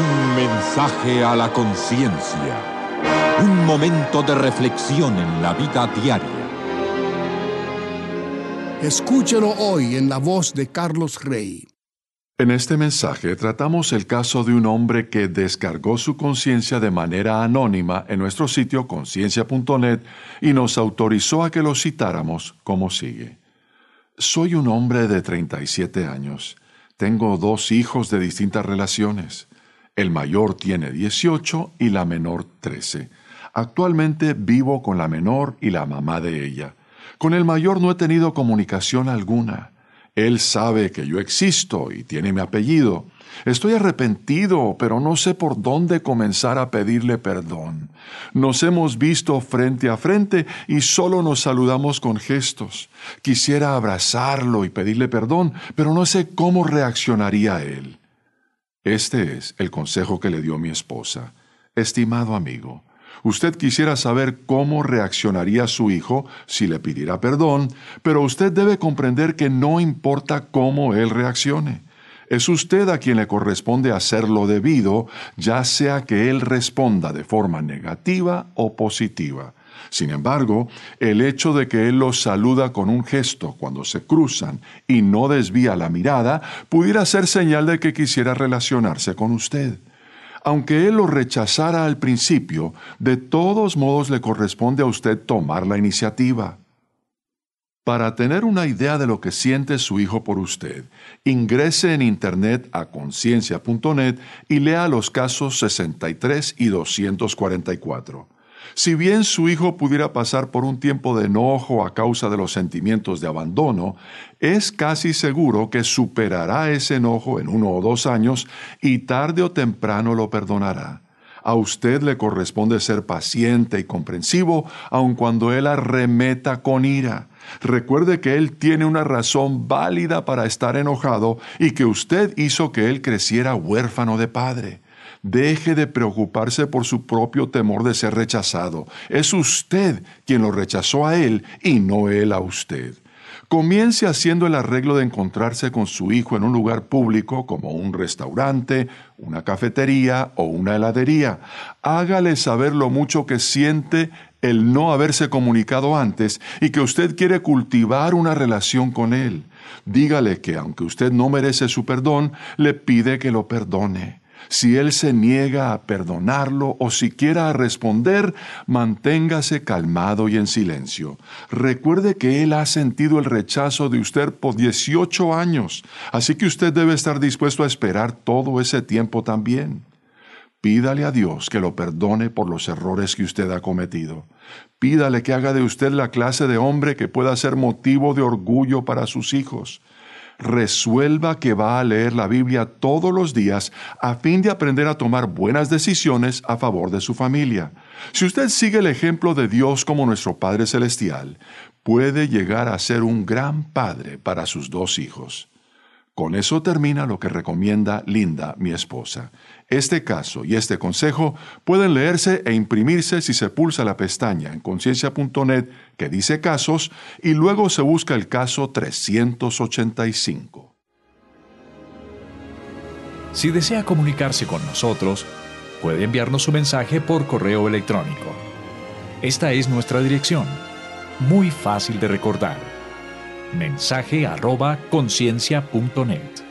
Un mensaje a la conciencia. Un momento de reflexión en la vida diaria. Escúchelo hoy en la voz de Carlos Rey. En este mensaje tratamos el caso de un hombre que descargó su conciencia de manera anónima en nuestro sitio conciencia.net y nos autorizó a que lo citáramos como sigue. Soy un hombre de 37 años. Tengo 2 hijos de distintas relaciones. El mayor tiene 18 y la menor 13. Actualmente vivo con la menor y la mamá de ella. Con el mayor no he tenido comunicación alguna. Él sabe que yo existo y tiene mi apellido. Estoy arrepentido, pero no sé por dónde comenzar a pedirle perdón. Nos hemos visto frente a frente y solo nos saludamos con gestos. Quisiera abrazarlo y pedirle perdón, pero no sé cómo reaccionaría él. Este es el consejo que le dio mi esposa. Estimado amigo, usted quisiera saber cómo reaccionaría su hijo si le pidiera perdón, pero usted debe comprender que no importa cómo él reaccione. Es usted a quien le corresponde hacer lo debido, ya sea que él responda de forma negativa o positiva. Sin embargo, el hecho de que él lo saluda con un gesto cuando se cruzan y no desvía la mirada, pudiera ser señal de que quisiera relacionarse con usted. Aunque él lo rechazara al principio, de todos modos le corresponde a usted tomar la iniciativa. Para tener una idea de lo que siente su hijo por usted, ingrese en Internet a conciencia.net y lea los casos 63 y 244. Si bien su hijo pudiera pasar por un tiempo de enojo a causa de los sentimientos de abandono, es casi seguro que superará ese enojo en 1 o 2 años y tarde o temprano lo perdonará. A usted le corresponde ser paciente y comprensivo, aun cuando él arremeta con ira. Recuerde que él tiene una razón válida para estar enojado y que usted hizo que él creciera huérfano de padre. Deje de preocuparse por su propio temor de ser rechazado. Es usted quien lo rechazó a él y no él a usted. Comience haciendo el arreglo de encontrarse con su hijo en un lugar público como un restaurante, una cafetería o una heladería. Hágale saber lo mucho que siente el no haberse comunicado antes y que usted quiere cultivar una relación con él. Dígale que aunque usted no merece su perdón, le pide que lo perdone. Si él se niega a perdonarlo o siquiera a responder, manténgase calmado y en silencio. Recuerde que él ha sentido el rechazo de usted por 18 años, así que usted debe estar dispuesto a esperar todo ese tiempo también. Pídale a Dios que lo perdone por los errores que usted ha cometido. Pídale que haga de usted la clase de hombre que pueda ser motivo de orgullo para sus hijos. Resuelva que va a leer la Biblia todos los días a fin de aprender a tomar buenas decisiones a favor de su familia. Si usted sigue el ejemplo de Dios como nuestro Padre Celestial, puede llegar a ser un gran padre para sus 2 hijos. Con eso termina lo que recomienda Linda, mi esposa. Este caso y este consejo pueden leerse e imprimirse si se pulsa la pestaña en conciencia.net que dice casos y luego se busca el caso 385. Si desea comunicarse con nosotros, puede enviarnos su mensaje por correo electrónico. Esta es nuestra dirección, muy fácil de recordar: mensaje@conciencia.net.